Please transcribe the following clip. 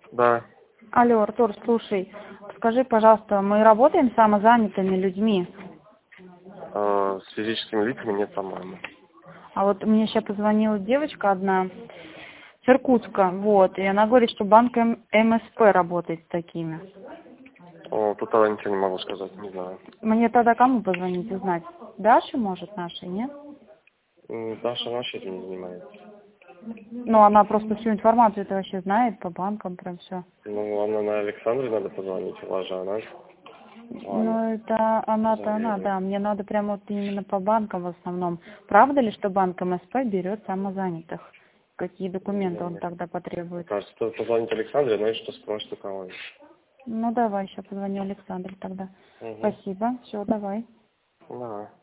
Да. Алло, Артур, слушай, скажи, пожалуйста, мы работаем с самозанятыми людьми? С физическими лицами нет, по-моему. А вот мне сейчас позвонила девочка одна, с Иркутска, вот, и она говорит, что банк МСП работает с такими. Тут я ничего не могу сказать, не знаю. Мне тогда кому позвонить, узнать? Даше, может, нашей, нет? Даша наша этим не занимается. Ну, она просто всю информацию это вообще знает, по банкам прям все. Ну, она на Александре надо позвонить, у вас же она. Ну, это она-то она, да. Мне надо прямо вот именно по банкам в основном. Правда ли, что банк МСП берет самозанятых? Какие документы он тогда потребует? Кажется, стоит позвонить Александре, но что спросит у кого-нибудь. Ну, давай, сейчас позвоню Александре тогда. Угу. Спасибо. Все, давай. Да.